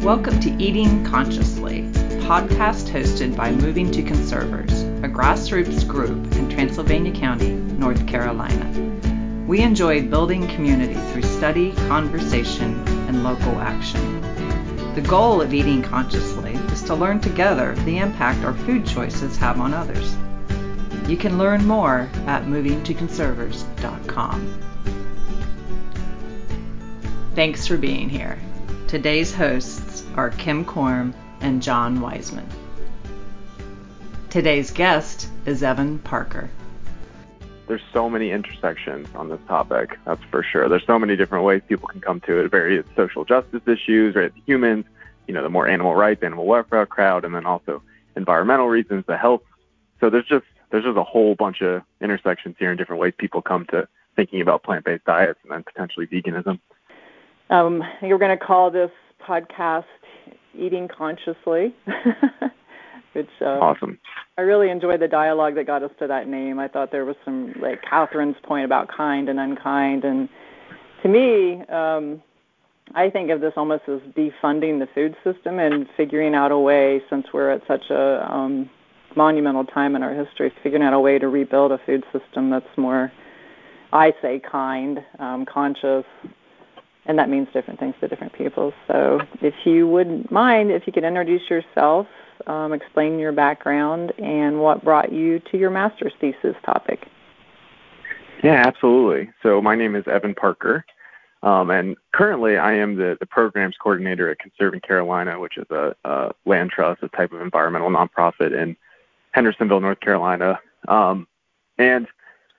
Welcome to Eating Consciously, a podcast hosted by Moving to Conservers, a grassroots group in Transylvania County, North Carolina. We enjoy building community through study, conversation, and local action. The goal of Eating Consciously is to learn together the impact our food choices have on others. You can learn more at movingtoconservers.com. Thanks for being here. Today's hosts are Kim Korm and John Wiseman. Today's guest is Evan Parker. There's so many intersections on this topic, that's for sure. There's so many different ways people can come to it, various social justice issues, right? The humans, the more animal rights, animal welfare crowd, and then also environmental reasons, the health. So there's just a whole bunch of intersections here in different ways people come to thinking about plant-based diets and then potentially veganism. You're going to call this podcast Eating Consciously, which awesome. I really enjoyed the dialogue that got us to that name. I thought there was some, like Catherine's point about kind and unkind. And to me, I think of this almost as defunding the food system and figuring out a way, since we're at such a monumental time in our history, figuring out a way to rebuild a food system that's more, I say, kind, conscious. And that means different things to different people. So if you wouldn't mind, if you could introduce yourself, explain your background, and what brought you to your master's thesis topic. Yeah, absolutely. So my name is Evan Parker, and currently I am the programs coordinator at Conserving Carolina, which is a land trust, a type of environmental nonprofit in Hendersonville, North Carolina. And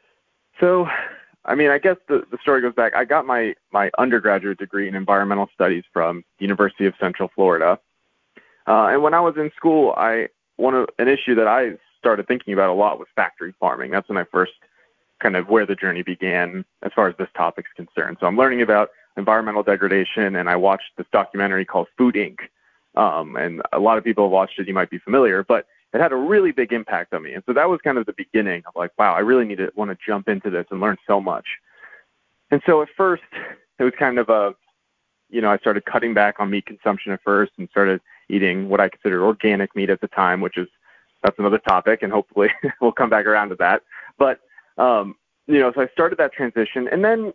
so I guess the story goes back. I got my undergraduate degree in environmental studies from the University of Central Florida. And when I was in school, an issue that I started thinking about a lot was factory farming. That's when I first kind of where the journey began as far as this topic's concerned. So I'm learning about environmental degradation, and I watched this documentary called Food Inc. And a lot of people have watched it. You might be familiar, but it had a really big impact on me. And so that was kind of the beginning of like, wow, I really want to jump into this and learn so much. And so at first, it was kind of I started cutting back on meat consumption at first and started eating what I considered organic meat at the time, that's another topic, and hopefully we'll come back around to that. But, so I started that transition. And then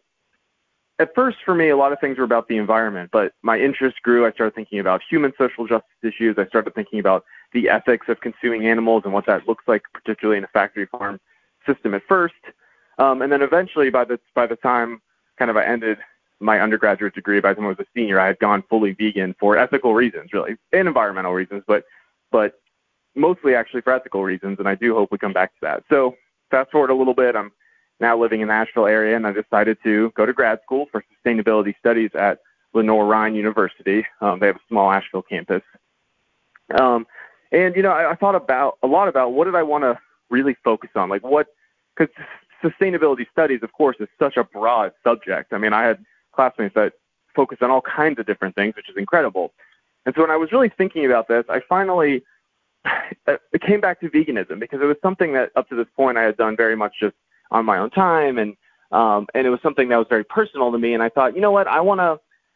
at first for me, a lot of things were about the environment, but my interest grew. I started thinking about human social justice issues. I started thinking about the ethics of consuming animals and what that looks like, particularly in a factory farm system at first. And then eventually, by the time kind of I ended my undergraduate degree, by the time I was a senior, I had gone fully vegan for ethical reasons, really, and environmental reasons, but mostly actually for ethical reasons. And I do hope we come back to that. So fast forward a little bit, I'm now living in the Nashville area, and I decided to go to grad school for sustainability studies at Lenoir-Rhyne University. They have a small Asheville campus. And, I thought a lot about what did I want to really focus on? Because sustainability studies, of course, is such a broad subject. I had classmates that focused on all kinds of different things, which is incredible. And so when I was really thinking about this, I finally it came back to veganism, because it was something that up to this point I had done very much just on my own time. And it was something that was very personal to me. And I thought, you know what, I want to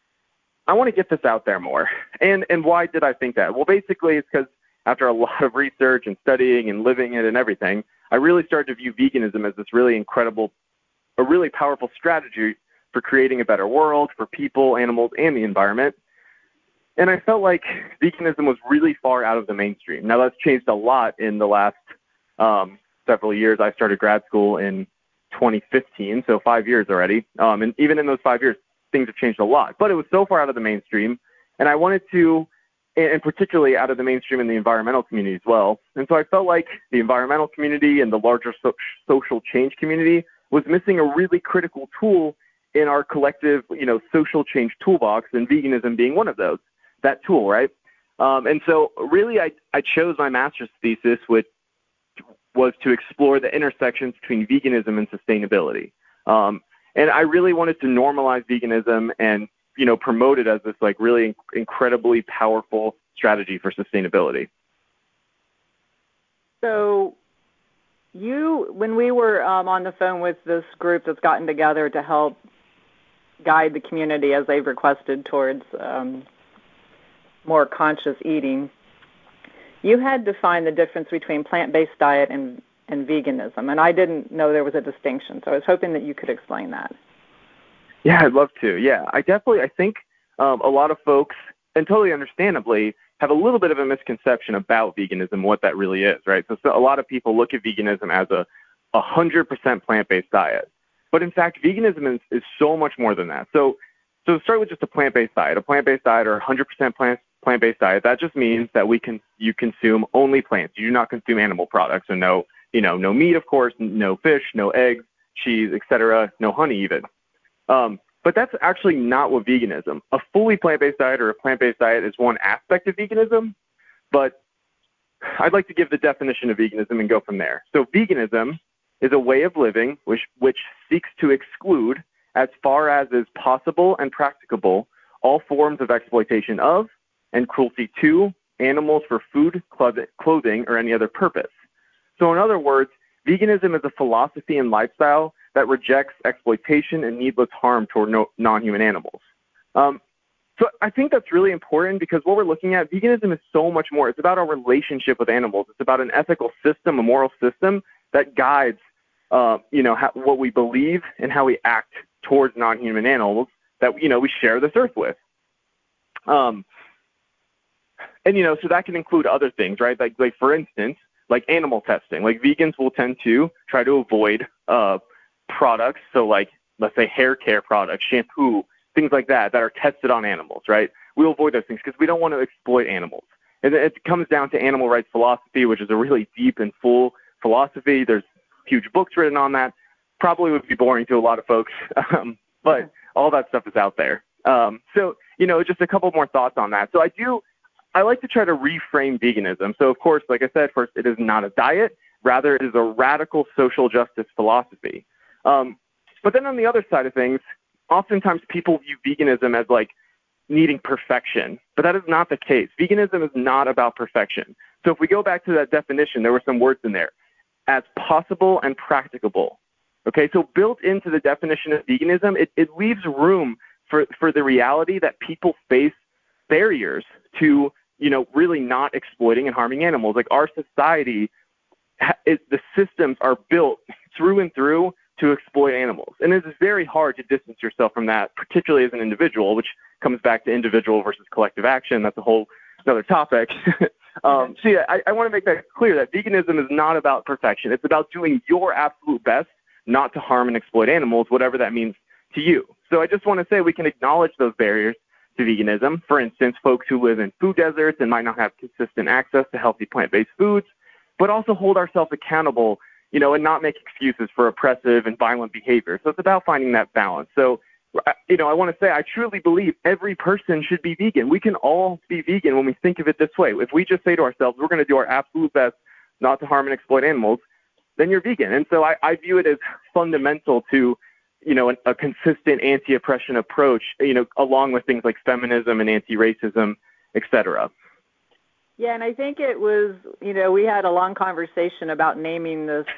get this out there more. And why did I think that? Well, basically it's because after a lot of research and studying and living it and everything, I really started to view veganism as this really incredible, a really powerful strategy for creating a better world for people, animals, and the environment. And I felt like veganism was really far out of the mainstream. Now, that's changed a lot in the last several years. I started grad school in 2015, so 5 years already. And even in those 5 years, things have changed a lot. But it was so far out of the mainstream, and I wanted to, and particularly out of the mainstream in the environmental community as well. And so I felt like the environmental community and the larger social change community was missing a really critical tool in our collective, social change toolbox, and veganism being one of those, that tool, right? And so really I chose my master's thesis, which was to explore the intersections between veganism and sustainability. And I really wanted to normalize veganism and promote it as this really incredibly powerful strategy for sustainability. So when we were on the phone with this group that's gotten together to help guide the community as they've requested towards more conscious eating, you had defined the difference between plant-based diet and veganism, and I didn't know there was a distinction, so I was hoping that you could explain that. Yeah, I'd love to. Yeah, I think a lot of folks, and totally understandably, have a little bit of a misconception about veganism, what that really is, right? So a lot of people look at veganism as a 100% plant-based diet. But in fact, veganism is so much more than that. So start with just a plant-based diet. A plant-based diet or 100% plant-based diet, that just means that you consume only plants. You do not consume animal products. So no meat, of course, no fish, no eggs, cheese, etc., no honey even. But that's actually not what veganism. A fully plant-based diet or a plant-based diet is one aspect of veganism, but I'd like to give the definition of veganism and go from there. So veganism is a way of living which seeks to exclude, as far as is possible and practicable, all forms of exploitation of and cruelty to animals for food, clothing, or any other purpose. So in other words, veganism is a philosophy and lifestyle that rejects exploitation and needless harm toward non-human animals. So I think that's really important because what we're looking at, veganism is so much more. It's about our relationship with animals. It's about an ethical system, a moral system that guides, what we believe and how we act towards non-human animals that, we share this earth with. So that can include other things, right? Like for instance, like animal testing. Like vegans will tend to try to avoid products. So like, let's say hair care products, shampoo, things like that are tested on animals, right? We'll avoid those things because we don't want to exploit animals. And it comes down to animal rights philosophy, which is a really deep and full philosophy. There's huge books written on that. Probably would be boring to a lot of folks, but all that stuff is out there. So just a couple more thoughts on that. So I like to try to reframe veganism. So of course, like I said, first, it is not a diet. Rather, it is a radical social justice philosophy. But then on the other side of things, oftentimes people view veganism as like needing perfection, but that is not the case. Veganism is not about perfection. So if we go back to that definition, there were some words in there, as possible and practicable. Okay, so built into the definition of veganism, it leaves room for the reality that people face barriers to, really not exploiting and harming animals. Like our society, the systems are built through and through to exploit animals. And it's very hard to distance yourself from that, particularly as an individual, which comes back to individual versus collective action. That's a whole another topic. I want to make that clear that veganism is not about perfection. It's about doing your absolute best not to harm and exploit animals, whatever that means to you. So I just want to say we can acknowledge those barriers to veganism. For instance, folks who live in food deserts and might not have consistent access to healthy plant-based foods, but also hold ourselves accountable, and not make excuses for oppressive and violent behavior. So it's about finding that balance. So, I want to say I truly believe every person should be vegan. We can all be vegan when we think of it this way. If we just say to ourselves, we're going to do our absolute best not to harm and exploit animals, then you're vegan. And so I view it as fundamental to, a consistent anti-oppression approach, along with things like feminism and anti-racism, et cetera. Yeah, and I think it was, we had a long conversation about naming this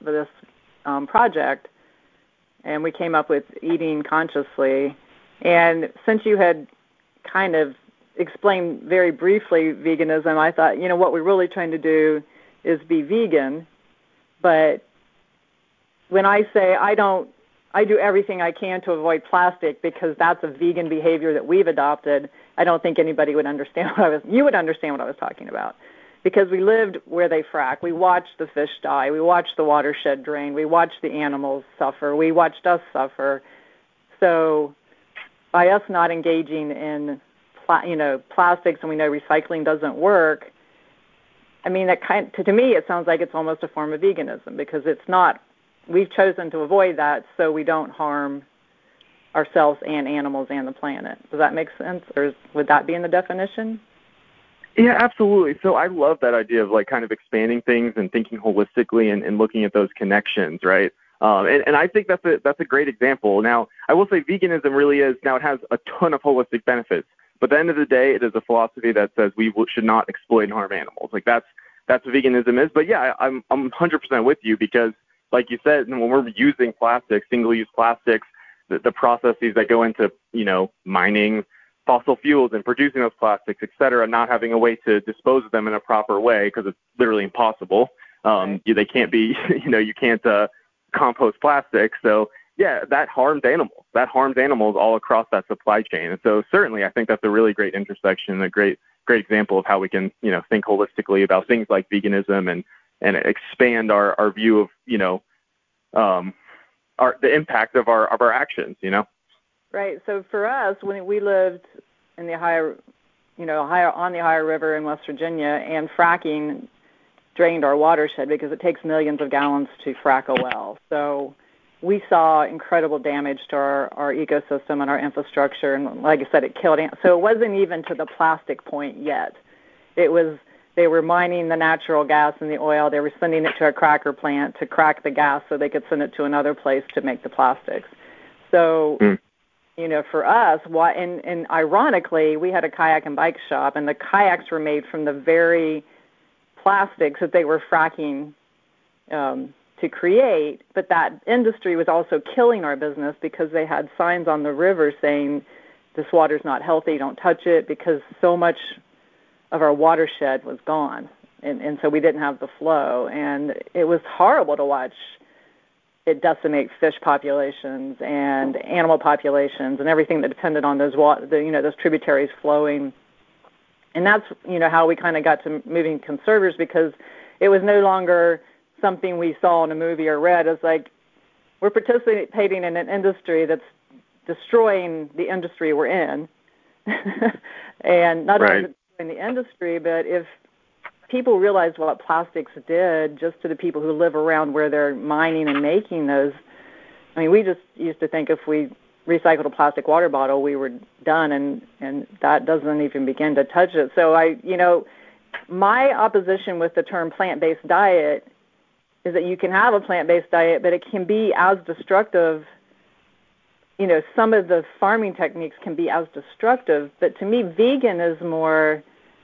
project, and we came up with Eating Consciously. And since you had kind of explained very briefly veganism, I thought, what we're really trying to do is be vegan. But when I say I do everything I can to avoid plastic because that's a vegan behavior that we've adopted, I don't think anybody would understand you would understand what I was talking about. Because we lived where they frack. We watched the fish die. We watched the watershed drain. We watched the animals suffer. We watched us suffer. So by us not engaging in, plastics, and we know recycling doesn't work, I mean, to me, it sounds like it's almost a form of veganism because it's not. We've chosen to avoid that so we don't harm ourselves and animals and the planet. Does that make sense, or would that be in the definition? Yeah, absolutely. So I love that idea of kind of expanding things and thinking holistically and looking at those connections, right? And I think that's a great example. Now, I will say veganism really is, now it has a ton of holistic benefits, but at the end of the day, it is a philosophy that says we should not exploit and harm animals. That's what veganism is. But yeah, I'm 100% with you because, like you said, when we're using plastics, single-use plastics, the processes that go into, mining fossil fuels and producing those plastics, et cetera, not having a way to dispose of them in a proper way because it's literally impossible. They can't be, you can't compost plastic. So yeah, that harms animals. That harms animals all across that supply chain. And so certainly I think that's a really great intersection, a great example of how we can, think holistically about things like veganism and expand our view of, the impact of our actions, Right. So for us, when we lived in the Ohio on the Ohio River in West Virginia, and fracking drained our watershed because it takes millions of gallons to frack a well. So we saw incredible damage to our ecosystem and our infrastructure. And like I said, it killed ants. So it wasn't even to the plastic point yet. It was, they were mining the natural gas and the oil. They were sending it to a cracker plant to crack the gas so they could send it to another place to make the plastics. So, for us, and ironically, we had a kayak and bike shop, and the kayaks were made from the very plastics that they were fracking to create, but that industry was also killing our business because they had signs on the river saying, this water's not healthy, don't touch it, because so much of our watershed was gone, and so we didn't have the flow, and it was horrible to watch it decimate fish populations and animal populations and everything that depended on those those tributaries flowing. And that's, how we kind of got to Moving Conservers, because it was no longer something we saw in a movie or read. It's like we're participating in an industry that's destroying the industry we're in. And not only destroying the industry, but if people realized what plastics did just to the people who live around where they're mining and making those. I mean, we just used to think if we recycled a plastic water bottle, we were done, and that doesn't even begin to touch it. So my opposition with the term plant-based diet is that you can have a plant-based diet, but it can be as destructive. Some of the farming techniques can be as destructive, but to me, vegan is more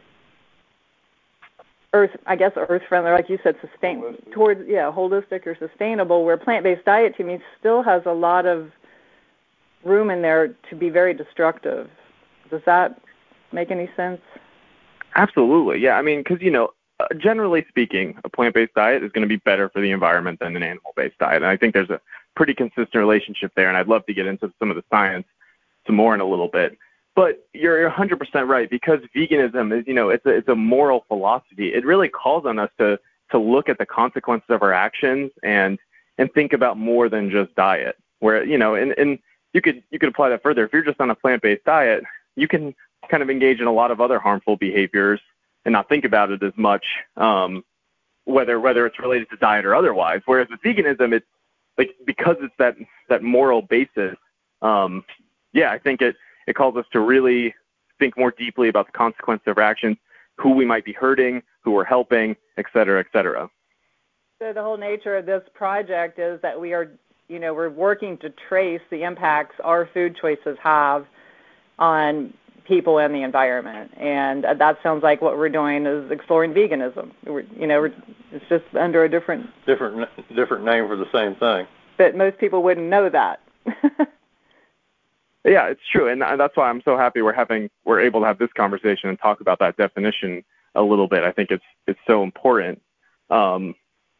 earth-friendly, like you said, holistic or sustainable, where plant-based diet to me still has a lot of room in there to be very destructive. Does that make any sense? Absolutely, yeah. I mean, because, generally speaking, a plant-based diet is going to be better for the environment than an animal-based diet. And I think there's a pretty consistent relationship there, and I'd love to get into some of the science some more in a little bit. But you're 100% right, because veganism is, it's a moral philosophy. It really calls on us to look at the consequences of our actions and think about more than just diet. Where, and you could apply that further. If you're just on a plant-based diet, you can kind of engage in a lot of other harmful behaviors and not think about it as much, whether it's related to diet or otherwise. Whereas with veganism, it's like, because it's that moral basis. I think it calls us to really think more deeply about the consequences of our actions, who we might be hurting, who we're helping, et cetera, et cetera. So the whole nature of this project is that we are, we're working to trace the impacts our food choices have on people and the environment. And that sounds like what we're doing is exploring veganism. It's just under a different name for the same thing. But most people wouldn't know that. Yeah, it's true, and that's why I'm so happy we're able to have this conversation and talk about that definition a little bit. I think it's so important. And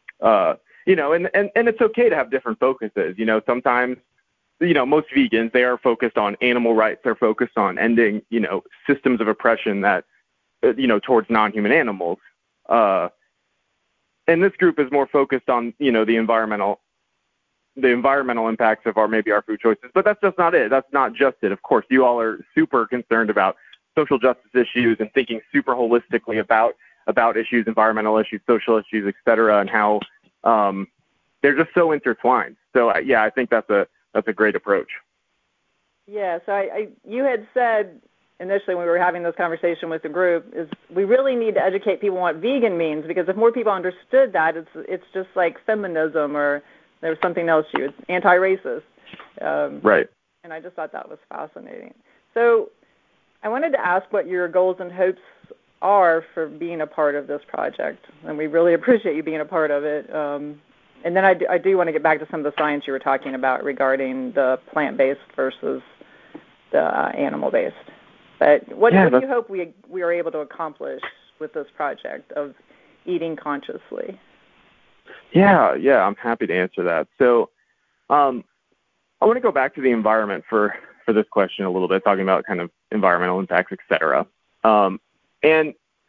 it's okay to have different focuses. Sometimes, most vegans, they are focused on animal rights. They're focused on ending, systems of oppression that, towards non-human animals. And this group is more focused on, the environmental impacts of our food choices. But that's just not it. That's not just it. Of course, you all are super concerned about social justice issues and thinking super holistically about issues, environmental issues, social issues, et cetera, and how they're just so intertwined. So, I think that's a great approach. Yeah, so you had said initially when we were having this conversation with the group is we really need to educate people on what vegan means, because if more people understood that, it's just like feminism or there was something else it's anti-racist. Right. And I just thought that was fascinating. So I wanted to ask what your goals and hopes are for being a part of this project, and we really appreciate you being a part of it. And then I do want to get back to some of the science you were talking about regarding the plant-based versus the animal-based. But what do you hope we are able to accomplish with this project of eating consciously? Yeah, I'm happy to answer that. So I want to go back to the environment for this question a little bit, talking about kind of environmental impacts, et cetera. And,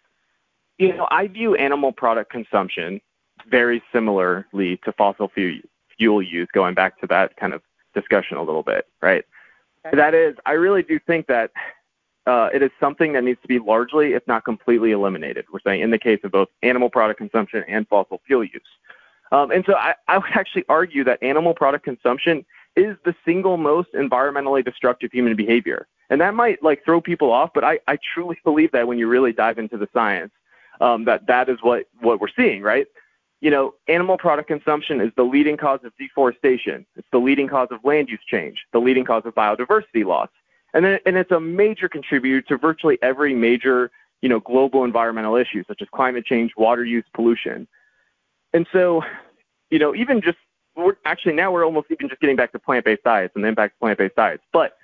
I view animal product consumption very similarly to fossil fuel use, going back to that kind of discussion a little bit, right? Okay. That is, I really do think that it is something that needs to be largely, if not completely, eliminated. We're saying in the case of both animal product consumption and fossil fuel use. And so I would actually argue that animal product consumption is the single most environmentally destructive human behavior. And that might throw people off, but I truly believe that when you really dive into the science, that is what we're seeing, right? Animal product consumption is the leading cause of deforestation. It's the leading cause of land use change, the leading cause of biodiversity loss. And it's a major contributor to virtually every major, global environmental issue, such as climate change, water use, pollution. And so, even just, we're almost even just getting back to plant-based diets and the impact of plant-based diets. But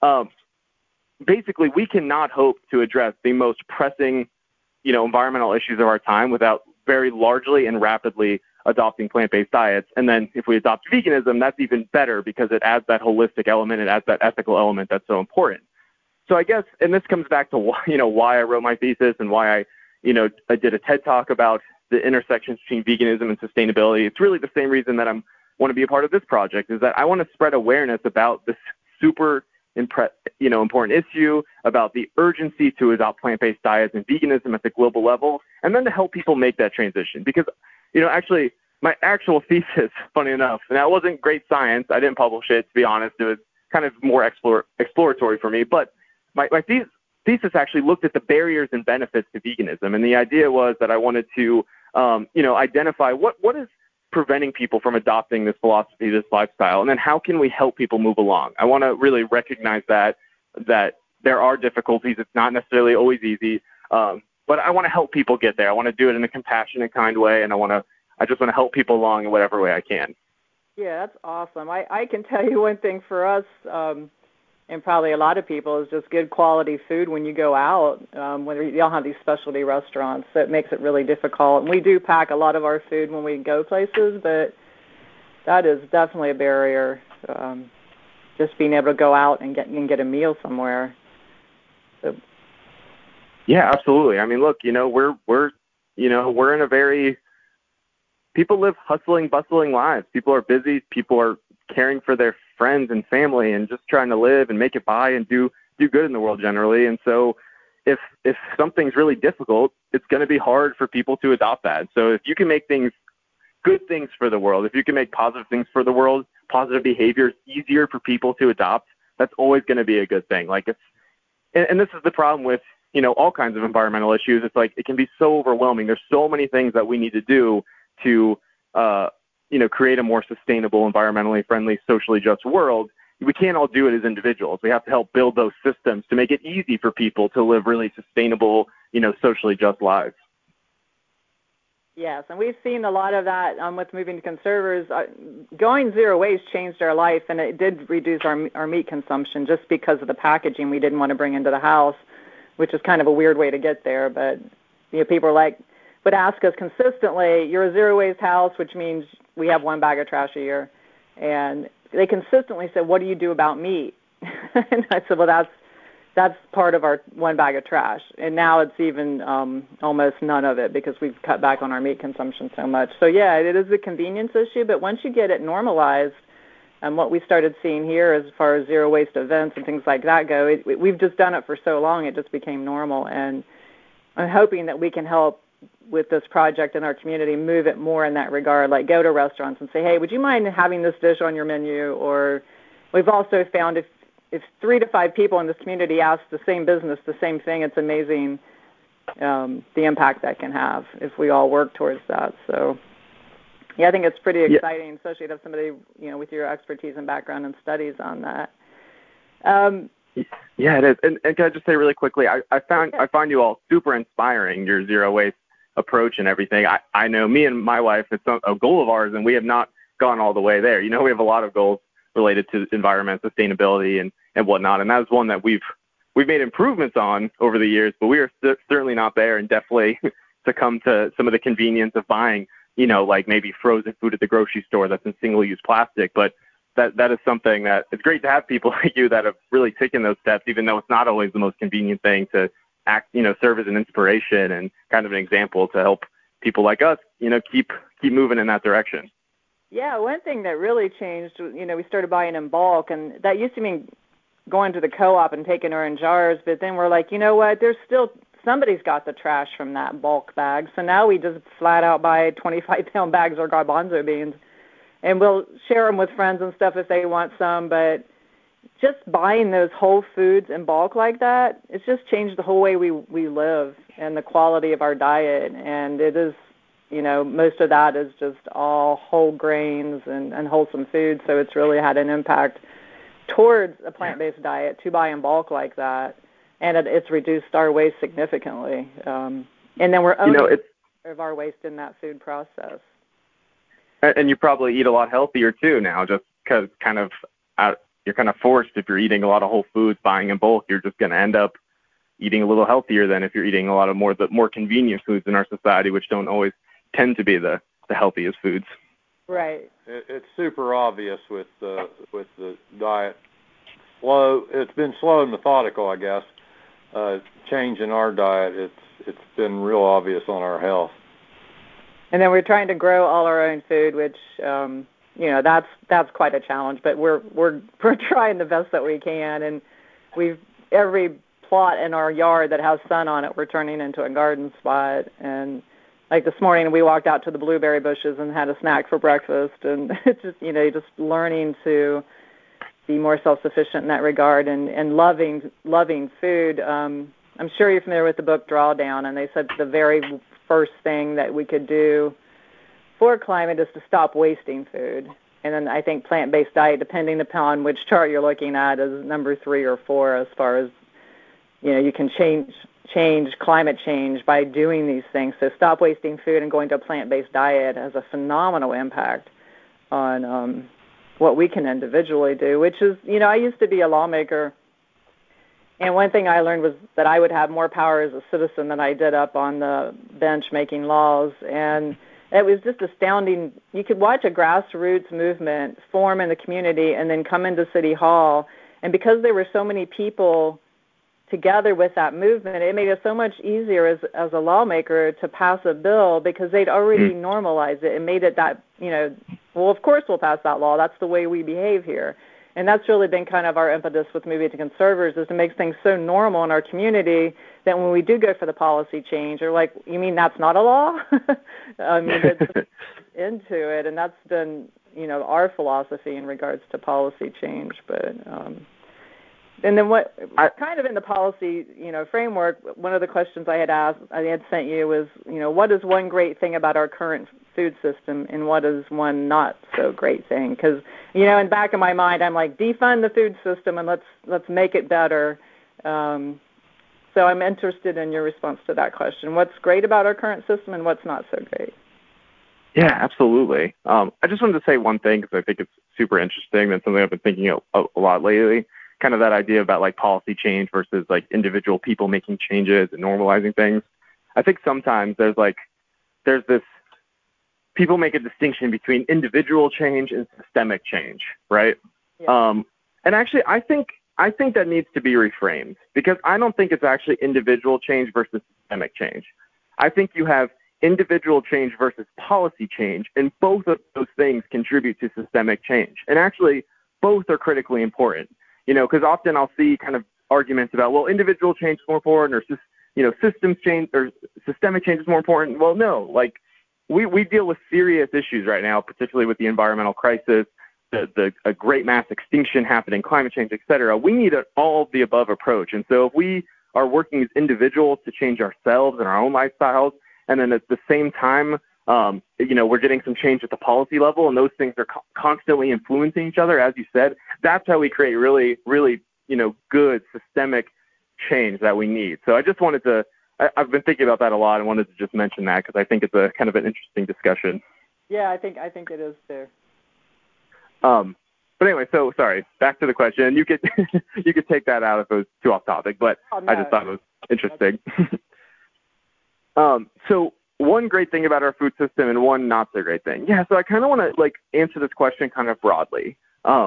basically, we cannot hope to address the most pressing, environmental issues of our time without very largely and rapidly adopting plant-based diets. And then if we adopt veganism, that's even better because it adds that holistic element, it adds that ethical element that's so important. So I guess, and this comes back to why I wrote my thesis and why I did a TED Talk about the intersections between veganism and sustainability. It's really the same reason that I want to be a part of this project, is that I want to spread awareness about this super important issue, about the urgency to adopt plant-based diets and veganism at the global level, and then to help people make that transition. Because, actually, my actual thesis, funny enough, and that wasn't great science. I didn't publish it, to be honest. It was kind of more exploratory for me. But my thesis actually looked at the barriers and benefits to veganism. And the idea was that I wanted to, identify what is preventing people from adopting this philosophy, this lifestyle, and then how can we help people move along? I want to really recognize that there are difficulties. It's not necessarily always easy, but I want to help people get there. I want to do it in a compassionate, kind way, and I just want to help people along in whatever way I can. Yeah, that's awesome. I can tell you one thing for us, and probably a lot of people, is just good quality food when you go out. When you don't have these specialty restaurants, so it makes it really difficult. And we do pack a lot of our food when we go places, but that is definitely a barrier. Just being able to go out and get a meal somewhere. So. Yeah, absolutely. I mean, look, we're in a very, people live hustling, bustling lives. People are busy. People are caring for their friends and family and just trying to live and make it by and do good in the world generally. And so if something's really difficult, it's going to be hard for people to adopt that. So if you can make good things for the world, if you can make positive things for the world, positive behaviors easier for people to adopt, that's always going to be a good thing. And this is the problem with, all kinds of environmental issues. It's it can be so overwhelming. There's so many things that we need to do to, create a more sustainable, environmentally friendly, socially just world. We can't all do it as individuals. We have to help build those systems to make it easy for people to live really sustainable, socially just lives. Yes, and we've seen a lot of that with Moving to Conservers. Going zero waste changed our life, and it did reduce our meat consumption just because of the packaging we didn't want to bring into the house, which is kind of a weird way to get there. But people would ask us consistently, "You're a zero waste house," which means we have one bag of trash a year, and they consistently said, "What do you do about meat?" And I said, "Well, that's part of our one bag of trash." And now it's even almost none of it because we've cut back on our meat consumption so much. So yeah, it is a convenience issue, but once you get it normalized, and what we started seeing here as far as zero waste events and things like that go, we've just done it for so long, it just became normal. And I'm hoping that we can help with this project in our community move it more in that regard, go to restaurants and say, "Hey, would you mind having this dish on your menu?" Or we've also found if 3 to 5 people in this community ask the same business the same thing, it's amazing the impact that can have if we all work towards that. So yeah, I think it's pretty exciting, especially to have somebody with your expertise and background and studies on that. Yeah, it is. And can I just say really quickly, I find you all super inspiring, your zero waste approach and everything. I know me and my wife, it's a goal of ours, and we have not gone all the way there. We have a lot of goals related to environment, sustainability, and whatnot, and that was one that we've we've made improvements on over the years, but we are certainly not there, and definitely succumb to some of the convenience of buying, like maybe frozen food at the grocery store that's in single-use plastic. But that is something that it's great to have people like you that have really taken those steps, even though it's not always the most convenient thing to act, serve as an inspiration and kind of an example to help people like us, keep moving in that direction. Yeah, one thing that really changed, we started buying in bulk, and that used to mean going to the co-op and taking her in jars, but then we're like, you know what, there's still, somebody's got the trash from that bulk bag, so now we just flat out buy 25-pound bags of garbanzo beans, and we'll share them with friends and stuff if they want some, but just buying those whole foods in bulk like that, it's just changed the whole way we live and the quality of our diet, and it is, most of that is just all whole grains and wholesome food, so it's really had an impact towards a plant-based diet to buy in bulk like that, and it's reduced our waste significantly. And then we're owning of our waste in that food process. And you probably eat a lot healthier too now, just because you're kind of forced if you're eating a lot of whole foods, buying in bulk. You're just going to end up eating a little healthier than if you're eating a lot of the more convenient foods in our society, which don't always tend to be the healthiest foods. Right. It's super obvious with the diet. It's been slow and methodical, I guess. Change in our diet. It's been real obvious on our health. And then we're trying to grow all our own food, which that's quite a challenge. But we're trying the best that we can, and every plot in our yard that has sun on it, we're turning into a garden spot. And like this morning, we walked out to the blueberry bushes and had a snack for breakfast, and it's just just learning to be more self-sufficient in that regard and loving food. I'm sure you're familiar with the book Drawdown, and they said the very first thing that we could do for climate is to stop wasting food. And then I think plant-based diet, depending upon which chart you're looking at, is number 3 or 4 as far as you can change climate change by doing these things. So stop wasting food and going to a plant-based diet has a phenomenal impact on what we can individually do, which is, I used to be a lawmaker, and one thing I learned was that I would have more power as a citizen than I did up on the bench making laws, and it was just astounding. You could watch a grassroots movement form in the community and then come into City Hall, and because there were so many people together with that movement, it made it so much easier as a lawmaker to pass a bill because they'd already normalized it and made it that, well, of course we'll pass that law. That's the way we behave here. And that's really been kind of our impetus with Moving to Conservers, is to make things so normal in our community that when we do go for the policy change, they're like, you mean that's not a law? I mean, it's into it. And that's been, our philosophy in regards to policy change. But and then what kind of in the policy, framework, one of the questions I had sent you was, what is one great thing about our current food system and what is one not so great thing? Because, in back of my mind, I'm like, defund the food system and let's make it better. So I'm interested in your response to that question. What's great about our current system and what's not so great? Yeah, absolutely. I just wanted to say one thing because I think it's super interesting. That's something I've been thinking a lot lately. Kind of that idea about like policy change versus like individual people making changes and normalizing things. I think sometimes there's this, people make a distinction between individual change and systemic change, right? Yeah. And actually I think that needs to be reframed because I don't think it's actually individual change versus systemic change. I think you have individual change versus policy change, and both of those things contribute to systemic change. And actually both are critically important. Because often I'll see kind of arguments about, well, individual change is more important, or systems change or systemic change is more important. Well, no, like we deal with serious issues right now, particularly with the environmental crisis, a great mass extinction happening, climate change, et cetera. We need an all of the above approach. And so if we are working as individuals to change ourselves and our own lifestyles, and then at the same time, we're getting some change at the policy level, and those things are constantly influencing each other, as you said. That's how we create really, really, good systemic change that we need. So I just wanted to, I've been thinking about that a lot and wanted to just mention that because I think it's a kind of an interesting discussion. Yeah, I think it is too. But But anyway, so sorry, back to the question. You could you could take that out if it was too off topic, but no. I just thought it was interesting. So one great thing about our food system and one not so great thing. Yeah, so I kind of want to like answer this question kind of broadly,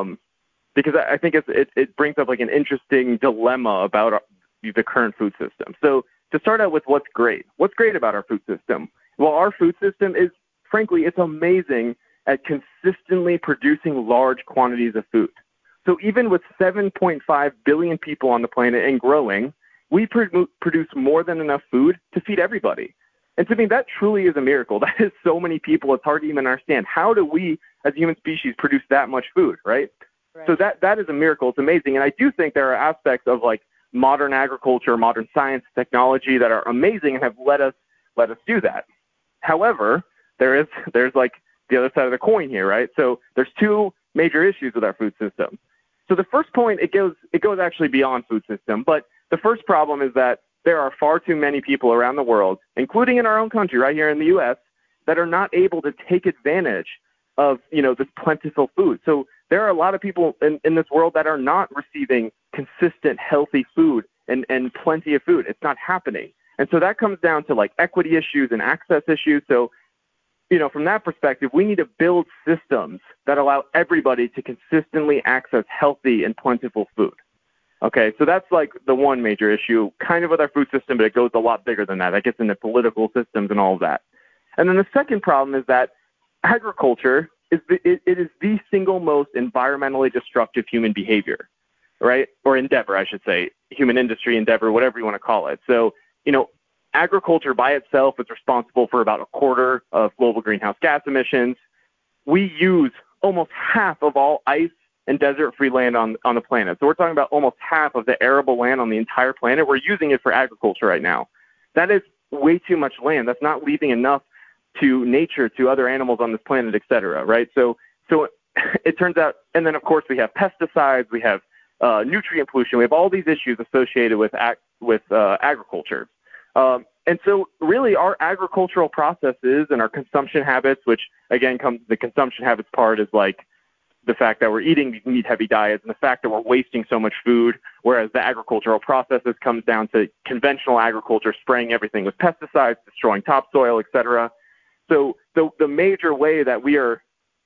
because I think it brings up like an interesting dilemma about the current food system. So to start out with what's great. What's great about our food system? Well, our food system is, frankly, it's amazing at consistently producing large quantities of food. So even with 7.5 billion people on the planet and growing, we produce more than enough food to feed everybody. And to me, that truly is a miracle. That is so many people, it's hard to even understand. How do we, as a human species, produce that much food, right? So that is a miracle. It's amazing. And I do think there are aspects of like modern agriculture, modern science, technology that are amazing and have let us do that. However, there's like the other side of the coin here, right? So there's two major issues with our food system. So the first point, it goes actually beyond food system, but the first problem is that there are far too many people around the world, including in our own country, right here in the U.S., that are not able to take advantage of, this plentiful food. So there are a lot of people in this world that are not receiving consistent, healthy food and plenty of food. It's not happening. And so that comes down to like equity issues and access issues. So, from that perspective, we need to build systems that allow everybody to consistently access healthy and plentiful food. Okay, so that's like the one major issue kind of with our food system, but it goes a lot bigger than that. That gets into political systems and all of that. And then the second problem is that agriculture is the single most environmentally destructive human behavior, right? Or endeavor, I should say, human industry endeavor, whatever you want to call it. So, agriculture by itself is responsible for about a quarter of global greenhouse gas emissions. We use almost half of all ice and desert-free land on the planet. So we're talking about almost half of the arable land on the entire planet. We're using it for agriculture right now. That is way too much land. That's not leaving enough to nature, to other animals on this planet, et cetera, right? So it turns out, and then of course we have pesticides, we have nutrient pollution, we have all these issues associated with agriculture. And so really our agricultural processes and our consumption habits, which again the consumption habits part is like the fact that we're eating these meat-heavy diets and the fact that we're wasting so much food, whereas the agricultural processes comes down to conventional agriculture, spraying everything with pesticides, destroying topsoil, et cetera. So the major way that we are,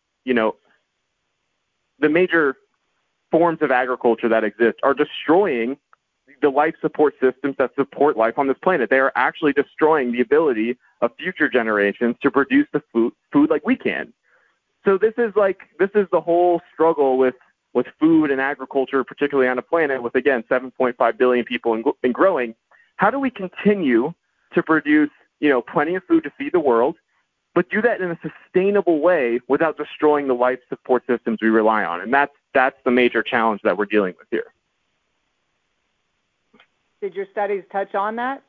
the major forms of agriculture that exist are destroying the life support systems that support life on this planet. They are actually destroying the ability of future generations to produce the food like we can. So this is the whole struggle with food and agriculture, particularly on a planet with, again, 7.5 billion people and growing. How do we continue to produce, plenty of food to feed the world, but do that in a sustainable way without destroying the life support systems we rely on? And that's the major challenge that we're dealing with here. Did your studies touch on that?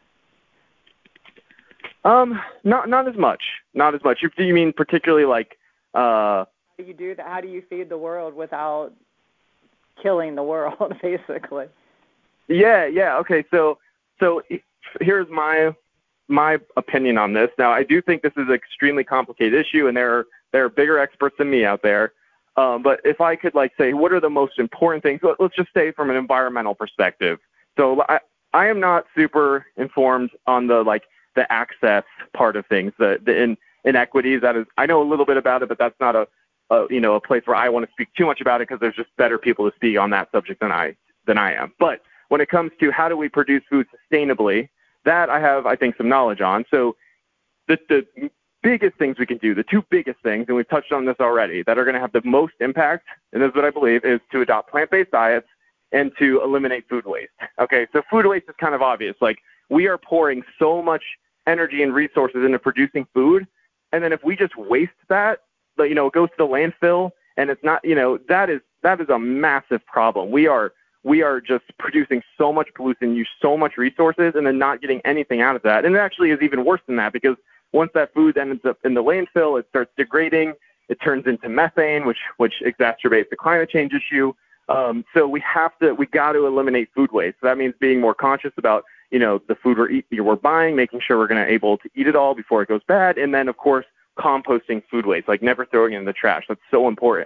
Not as much. Not as much. You mean particularly like? How do you do that? How do you feed the world without killing the world, basically? Yeah. Okay. So here's my opinion on this. Now, I do think this is an extremely complicated issue, and there are bigger experts than me out there. But if I could say, what are the most important things? Let's just say from an environmental perspective. So I am not super informed on the access part of things, the inequities. That is, I know a little bit about it, but that's not a place where I want to speak too much about it because there's just better people to speak on that subject than I am. But when it comes to how do we produce food sustainably, that I have, I think, some knowledge on. So the biggest things we can do, the two biggest things, and we've touched on this already, that are going to have the most impact, and this is what I believe, is to adopt plant-based diets and to eliminate food waste. Okay, so food waste is kind of obvious. We are pouring so much energy and resources into producing food, and then if we just waste that, it goes to the landfill, and it's not, that is a massive problem. We are just producing so much pollution, use so much resources, and then not getting anything out of that. And it actually is even worse than that, because once that food ends up in the landfill, it starts degrading. It turns into methane, which exacerbates the climate change issue. So we got to eliminate food waste. So that means being more conscious about, the food we're buying, making sure we're going to able to eat it all before it goes bad. And then, of course, composting food waste, never throwing it in the trash. That's so important.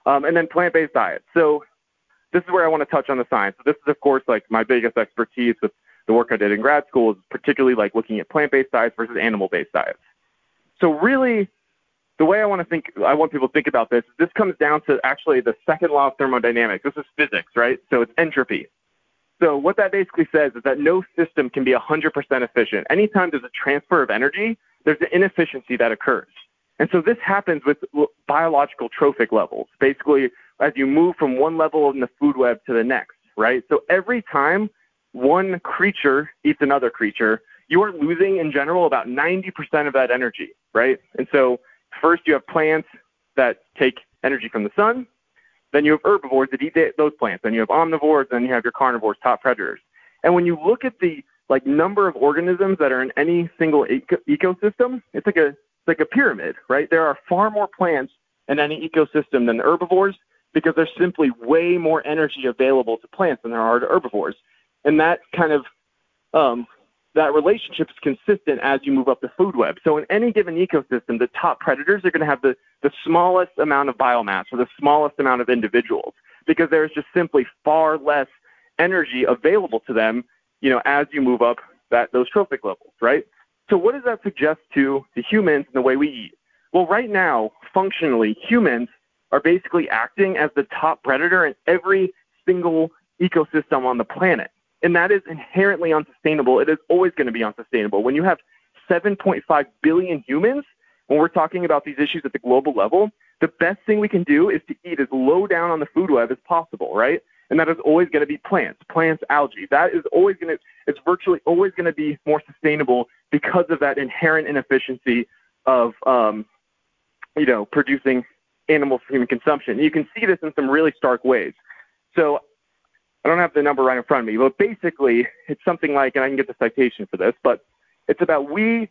And then plant-based diets. So this is where I want to touch on the science. So this is, of course, like my biggest expertise with the work I did in grad school, is particularly like looking at plant-based diets versus animal-based diets. So really, the way I want people to think about this is this comes down to actually the second law of thermodynamics. This is physics, right? So it's entropy. So what that basically says is that no system can be 100% efficient. Anytime there's a transfer of energy, there's an inefficiency that occurs. And so this happens with biological trophic levels, basically as you move from one level in the food web to the next, right? So every time one creature eats another creature, you are losing in general about 90% of that energy, right? And so first you have plants that take energy from the sun, then you have herbivores that eat those plants, then you have omnivores, then you have your carnivores, top predators. And when you look at the number of organisms that are in any single ecosystem, it's like a pyramid, right? There are far more plants in any ecosystem than the herbivores because there's simply way more energy available to plants than there are to herbivores. And that kind of that relationship is consistent as you move up the food web. So in any given ecosystem, the top predators are going to have the smallest amount of biomass or the smallest amount of individuals because there's just simply far less energy available to them, as you move up those trophic levels, right? So what does that suggest to the humans and the way we eat? Well, right now, functionally, humans are basically acting as the top predator in every single ecosystem on the planet. And that is inherently unsustainable. It is always going to be unsustainable. When you have 7.5 billion humans, when we're talking about these issues at the global level, the best thing we can do is to eat as low down on the food web as possible, right? And that is always going to be plants, algae. That is always it's virtually always going to be more sustainable because of that inherent inefficiency of, producing animals for human consumption. You can see this in some really stark ways. So I don't have the number right in front of me, but basically it's something like, and I can get the citation for this, but it's about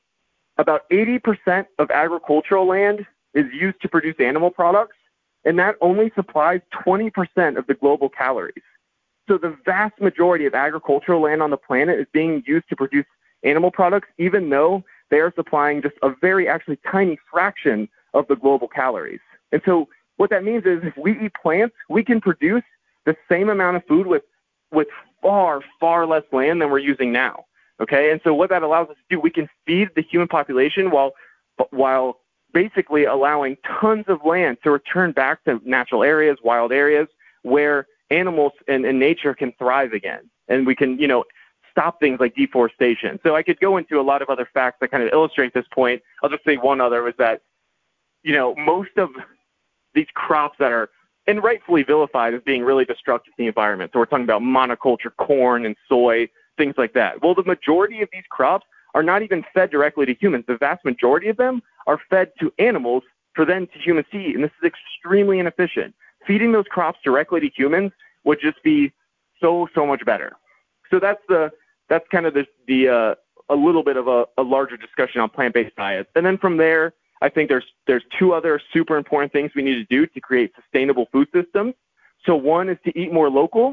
80% of agricultural land is used to produce animal products, and that only supplies 20% of the global calories. So the vast majority of agricultural land on the planet is being used to produce animal products, even though they are supplying just a very actually tiny fraction of the global calories. And so what that means is if we eat plants, we can produce the same amount of food with far, far less land than we're using now. Okay, and so what that allows us to do, we can feed the human population while basically allowing tons of land to return back to natural areas, wild areas, where animals and nature can thrive again. And we can, stop things like deforestation. So I could go into a lot of other facts that kind of illustrate this point. I'll just say one other was that, most of these crops that are, and rightfully vilified as being really destructive to the environment. So we're talking about monoculture, corn and soy, things like that. Well, the majority of these crops are not even fed directly to humans. The vast majority of them are fed to animals for then to humans to eat. And this is extremely inefficient. Feeding those crops directly to humans would just be so much better. So that's kind of a little bit of a larger discussion on plant-based diets. And then from there, I think there's two other super important things we need to do to create sustainable food systems. So one is to eat more local.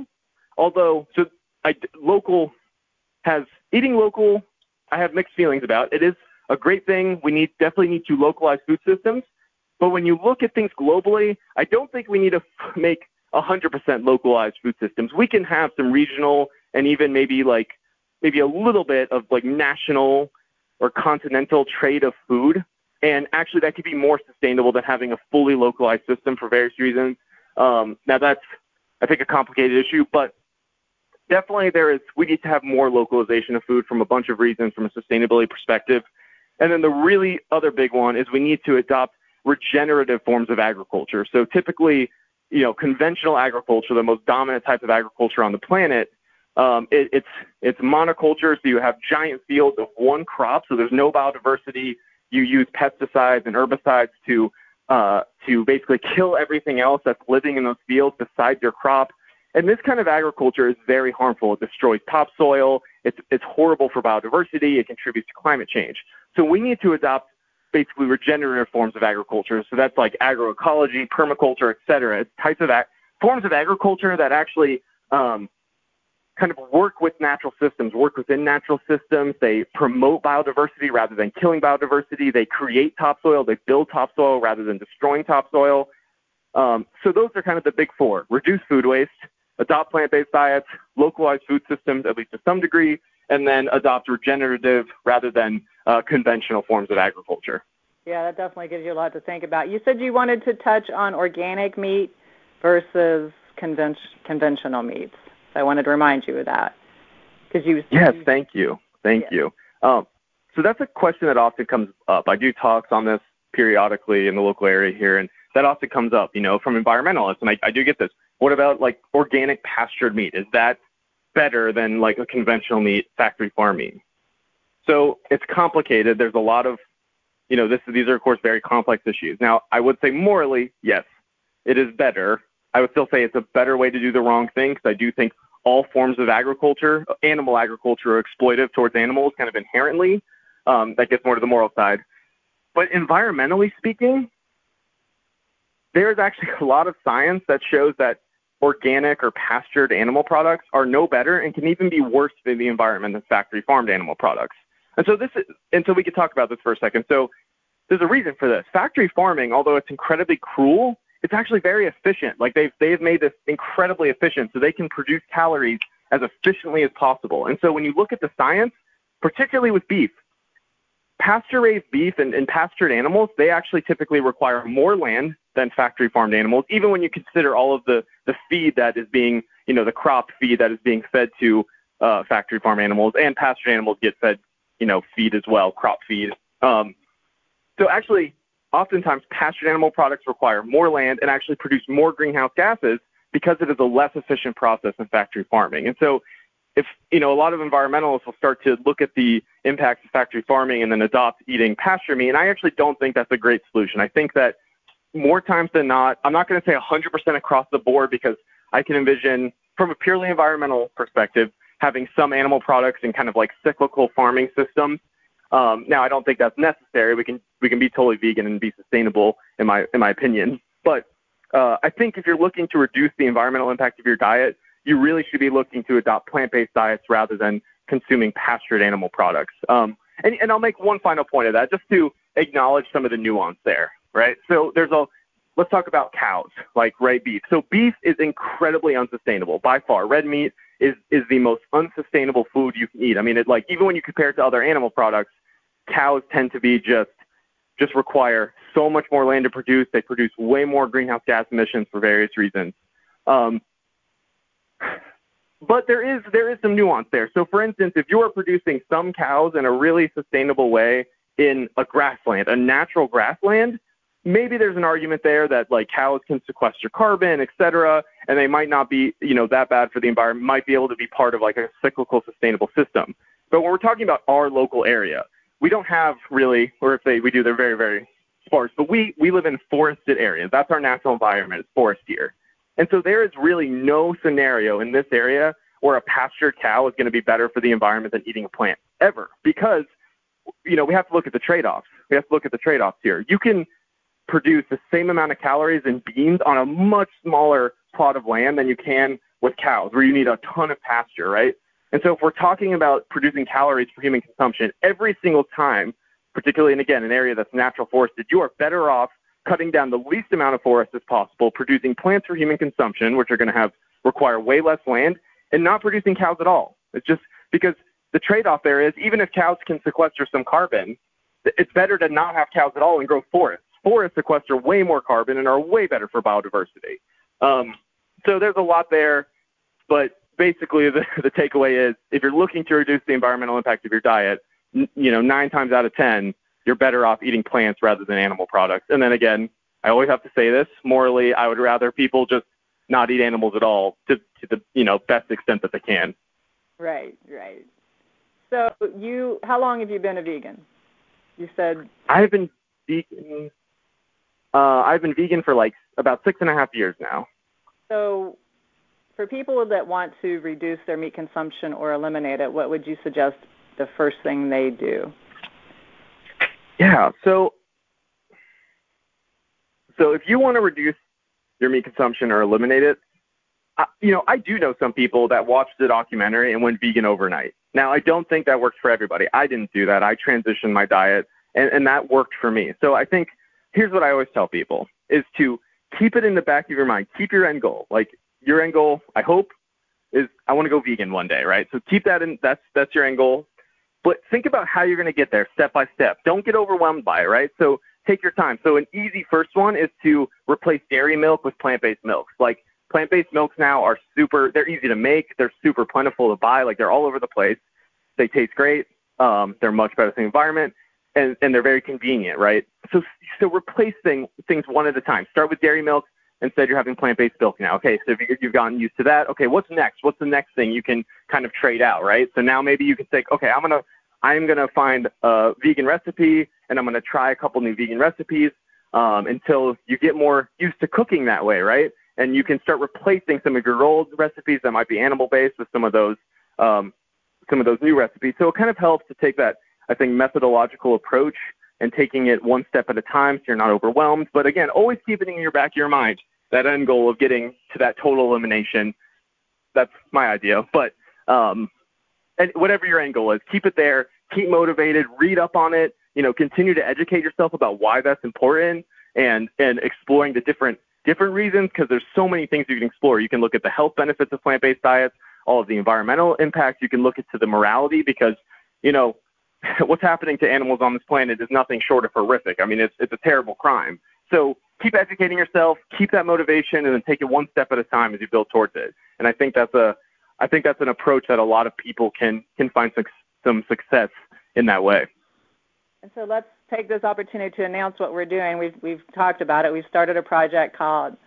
Eating local, I have mixed feelings about. It is a great thing. We definitely need to localize food systems. But when you look at things globally, I don't think we need to make 100% localized food systems. We can have some regional and even maybe a little bit of national or continental trade of food. And actually that could be more sustainable than having a fully localized system for various reasons. Now that's, I think, a complicated issue, but definitely we need to have more localization of food from a bunch of reasons from a sustainability perspective. And then the really other big one is we need to adopt regenerative forms of agriculture. So typically, conventional agriculture, the most dominant type of agriculture on the planet, it's monoculture. So you have giant fields of one crop. So there's no biodiversity. You use pesticides and herbicides to basically kill everything else that's living in those fields besides your crop. And this kind of agriculture is very harmful. It destroys topsoil. It's horrible for biodiversity. It contributes to climate change. So we need to adopt basically regenerative forms of agriculture. So that's like agroecology, permaculture, et cetera. It's types of forms of agriculture that actually kind of work with natural systems, work within natural systems. They promote biodiversity rather than killing biodiversity. They create topsoil. They build topsoil rather than destroying topsoil. So those are kind of the big four: reduce food waste, adopt plant-based diets, localize food systems, at least to some degree, and then adopt regenerative rather than conventional forms of agriculture. Yeah, that definitely gives you a lot to think about. You said you wanted to touch on organic meat versus conventional meats. So I wanted to remind you of that. Yes, thank you. Thank you. So that's a question that often comes up. I do talks on this periodically in the local area here, and that often comes up, from environmentalists, and I do get this. What about, like, organic pastured meat? Is that better than, like, a conventional meat, factory farm meat? So it's complicated. There's a lot of, these are, of course, very complex issues. Now, I would say morally, yes, it is better. I would still say it's a better way to do the wrong thing, because I do think all forms of agriculture, animal agriculture, are exploitive towards animals kind of inherently. That gets more to the moral side. But environmentally speaking, there's actually a lot of science that shows that organic or pastured animal products are no better and can even be worse for the environment than factory farmed animal products. And so we could talk about this for a second. So there's a reason for this. Factory farming, although it's incredibly cruel, it's actually very efficient. Like they've made this incredibly efficient, so they can produce calories as efficiently as possible. And so when you look at the science, particularly with beef, pasture-raised beef and pastured animals, they actually typically require more land than factory-farmed animals, even when you consider all of the feed that is being, the crop feed that is being fed to factory-farm animals, and pastured animals get fed, feed as well, crop feed. So actually, oftentimes pastured animal products require more land and actually produce more greenhouse gases because it is a less efficient process than factory farming. And so if, a lot of environmentalists will start to look at the impacts of factory farming and then adopt eating pasture meat, and I actually don't think that's a great solution. I think that more times than not, I'm not going to say 100% across the board, because I can envision, from a purely environmental perspective, having some animal products in kind of like cyclical farming systems. Now, I don't think that's necessary. We can be totally vegan and be sustainable, in my opinion. But I think if you're looking to reduce the environmental impact of your diet, you really should be looking to adopt plant-based diets rather than consuming pastured animal products. And I'll make one final point of that, just to acknowledge some of the nuance there, right? So let's talk about cows, like beef. So beef is incredibly unsustainable by far. Red meat is the most unsustainable food you can eat. I mean, even when you compare it to other animal products, cows tend to be just require so much more land to produce. They produce way more greenhouse gas emissions for various reasons. But there is some nuance there. So, for instance, if you are producing some cows in a really sustainable way in a grassland, a natural grassland, maybe there's an argument there that, like, cows can sequester carbon, et cetera, and they might not be, that bad for the environment, might be able to be part of, like, a cyclical sustainable system. But when we're talking about our local area, we don't have really, or if we do, they're very, very sparse, but we live in forested areas. That's our natural environment. It's forest here. And so there is really no scenario in this area where a pastured cow is going to be better for the environment than eating a plant, ever, because, we have to look at the trade-offs. We have to look at the trade-offs here. You can produce the same amount of calories in beans on a much smaller plot of land than you can with cows, where you need a ton of pasture, right? And so if we're talking about producing calories for human consumption, every single time, particularly, and again, an area that's natural forested, you are better off cutting down the least amount of forest as possible, producing plants for human consumption, which are going to require way less land, and not producing cows at all. It's just because the trade-off there is, even if cows can sequester some carbon, it's better to not have cows at all and grow forests. Forests sequester way more carbon and are way better for biodiversity. So there's a lot there, but basically the takeaway is, if you're looking to reduce the environmental impact of your diet, 9 times out of 10, you're better off eating plants rather than animal products. And then again, I always have to say this, morally, I would rather people just not eat animals at all to the best extent that they can. Right. So how long have you been a vegan? You said I've been vegan for like about 6.5 years now. So for people that want to reduce their meat consumption or eliminate it, what would you suggest the first thing they do? Yeah, so if you want to reduce your meat consumption or eliminate it, I do know some people that watched the documentary and went vegan overnight. Now, I don't think that works for everybody. I didn't do that. I transitioned my diet, and that worked for me. So I think here's what I always tell people, is to keep it in the back of your mind. Keep your end goal. Like your end goal, I hope, is I want to go vegan one day, right? So keep that in. That's your end goal. But think about how you're going to get there step by step. Don't get overwhelmed by it, right? So take your time. So an easy first one is to replace dairy milk with plant-based milks. Like plant-based milks now are they're easy to make. They're super plentiful to buy. Like they're all over the place. They taste great. They're much better for the environment, and they're very convenient, right? So replace things one at a time. Start with dairy milk. Instead, you're having plant-based milk now. Okay, so you've gotten used to that. Okay, what's next? What's the next thing you can kind of trade out, right? So now maybe you can say, okay, I'm gonna find a vegan recipe, and I'm gonna try a couple new vegan recipes until you get more used to cooking that way, right? And you can start replacing some of your old recipes that might be animal-based with some of those new recipes. So it kind of helps to take that, I think, methodological approach and taking it one step at a time so you're not overwhelmed. But again, always keep it in your back of your mind, that end goal of getting to that total elimination. That's my idea. But and whatever your end goal is, keep it there, keep motivated, read up on it, continue to educate yourself about why that's important and exploring the different reasons, because there's so many things you can explore. You can look at the health benefits of plant-based diets, all of the environmental impacts. You can look into the morality because, what's happening to animals on this planet is nothing short of horrific. I mean, it's a terrible crime. So keep educating yourself, keep that motivation, and then take it one step at a time as you build towards it. And I think that's an approach that a lot of people can find some success in that way. And so let's take this opportunity to announce what we're doing. We've talked about it. We've started a project called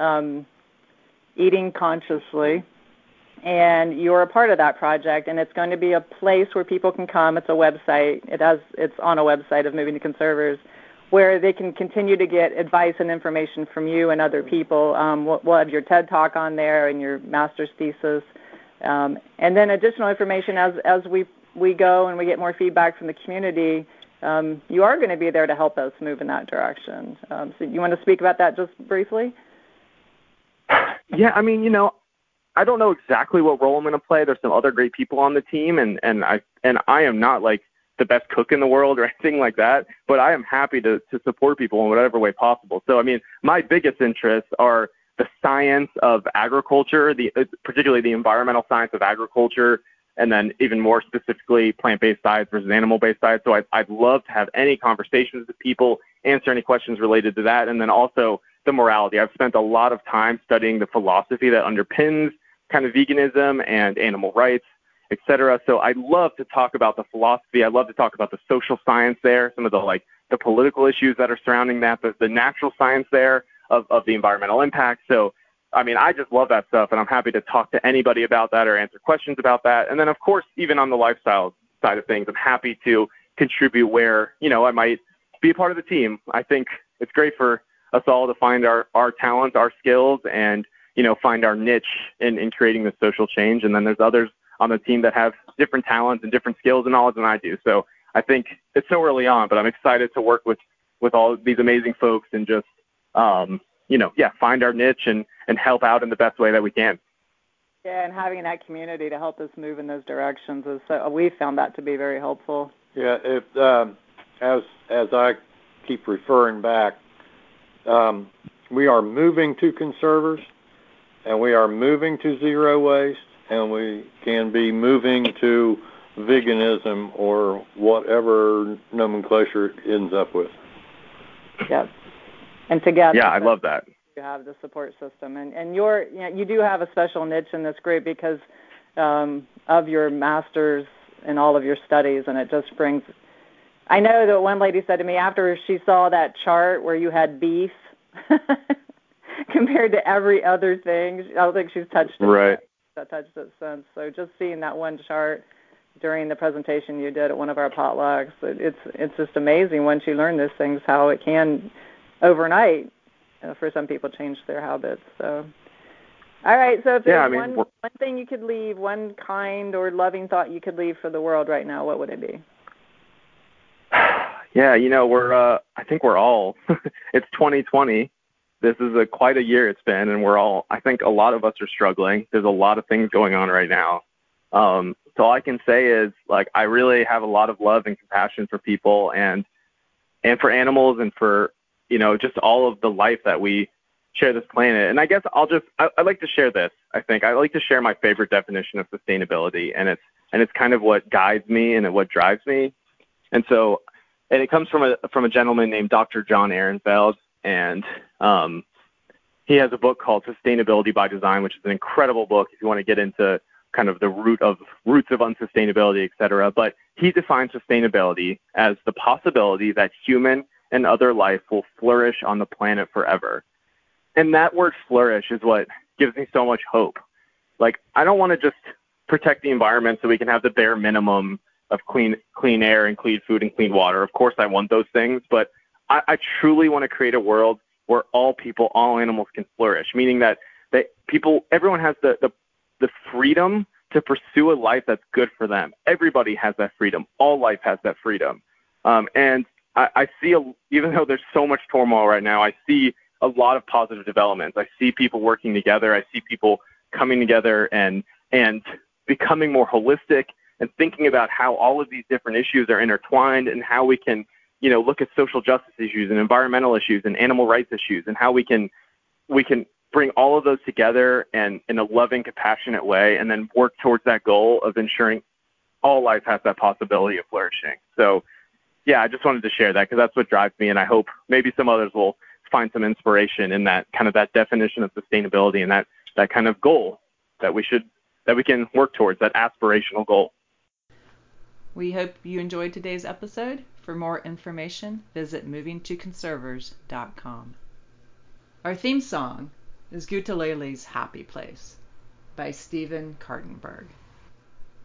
Eating Consciously. And you're a part of that project, and it's going to be a place where people can come. It's a website. It's on a website of Moving to Conservers, where they can continue to get advice and information from you and other people. We'll have your TED Talk on there and your master's thesis, and then additional information as we go and we get more feedback from the community. You are going to be there to help us move in that direction. So you want to speak about that just briefly? Yeah, I mean, I don't know exactly what role I'm going to play. There's some other great people on the team, and I am not like the best cook in the world or anything like that, but I am happy to support people in whatever way possible. So, I mean, my biggest interests are the science of agriculture, particularly the environmental science of agriculture, and then even more specifically plant-based diets versus animal-based diets. So I'd love to have any conversations with people, answer any questions related to that, and then also the morality. I've spent a lot of time studying the philosophy that underpins kind of veganism and animal rights, et cetera. So I'd love to talk about the philosophy. I'd love to talk about the social science there, some of the political issues that are surrounding that, the natural science there of the environmental impact. So, I mean, I just love that stuff, and I'm happy to talk to anybody about that or answer questions about that. And then, of course, even on the lifestyle side of things, I'm happy to contribute where, I might be a part of the team. I think it's great for us all to find our talents, our skills, and, find our niche in creating this social change. And then there's others on the team that have different talents and different skills and knowledge than I do. So I think it's so early on, but I'm excited to work with all these amazing folks and just, find our niche and help out in the best way that we can. Yeah, and having that community to help us move in those directions we found that to be very helpful. Yeah, as I keep referring back, we are moving to conservers, and we are moving to zero waste, and we can be moving to veganism or whatever nomenclature it ends up with. Yep. And together. Yeah, I love that. You have the support system, and you do have a special niche in this group because of your master's and all of your studies, and it just brings. I know that one lady said to me after she saw that chart where you had beef compared to every other thing. I don't think she's touched it. Right. Touched it since. So just seeing that one chart during the presentation you did at one of our potlucks, it's just amazing once you learn these things how it can overnight for some people change their habits. So, all right. So if there's one thing you could leave, one kind or loving thought you could leave for the world right now, what would it be? Yeah, I think we're all, it's 2020. This is quite a year it's been, and I think a lot of us are struggling. There's a lot of things going on right now. So all I can say is, I really have a lot of love and compassion for people and for animals and for, just all of the life that we share this planet. And I guess I'd like to share this. I think I like to share my favorite definition of sustainability, and it's kind of what guides me and what drives me. And it comes from a gentleman named Dr. John Ehrenfeld, and he has a book called Sustainability by Design, which is an incredible book if you want to get into kind of the roots of unsustainability, et cetera. But he defines sustainability as the possibility that human and other life will flourish on the planet forever. And that word flourish is what gives me so much hope. Like, I don't want to just protect the environment so we can have the bare minimum of clean air and clean food and clean water. Of course, I want those things, but I truly want to create a world where all people, all animals can flourish, meaning that everyone has the freedom to pursue a life that's good for them. Everybody has that freedom. All life has that freedom. And I see, even though there's so much turmoil right now, I see a lot of positive developments. I see people working together. I see people coming together and becoming more holistic and thinking about how all of these different issues are intertwined and how we can, look at social justice issues and environmental issues and animal rights issues and how we can bring all of those together and in a loving, compassionate way, and then work towards that goal of ensuring all life has that possibility of flourishing. So, yeah, I just wanted to share that because that's what drives me, and I hope maybe some others will find some inspiration in that kind of that definition of sustainability and that kind of goal that we can work towards, that aspirational goal. We hope you enjoyed today's episode. For more information, visit movingtoconservers.com. Our theme song is Gutelele's Happy Place by Stephen Kartenberg.